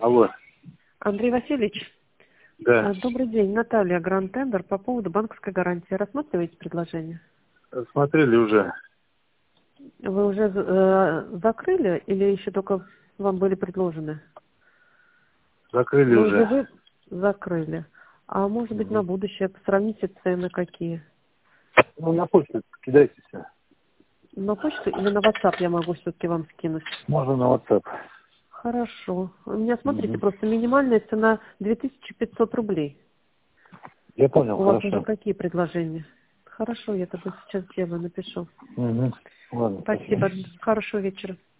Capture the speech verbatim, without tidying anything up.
Алло. Андрей Васильевич, Да. э, добрый день. Наталья, Гранд Тендер по поводу банковской гарантии. Рассматриваете предложение? Смотрели уже. Вы уже э, закрыли или еще только вам были предложены? Закрыли Вы уже уже. вы закрыли. А может быть на Мгм. будущее сравните цены какие? Ну, на почту кидайте все. На почту или на WhatsApp я могу все-таки вам скинуть? Можно на WhatsApp. Хорошо. У меня, смотрите, Мгм. просто минимальная цена две тысячи пятьсот рублей. Я понял, У вас уже хорошо. какие предложения? Хорошо, я тогда сейчас сделаю, напишу. Угу. Ладно, спасибо. Спасибо. Хорошего вечера.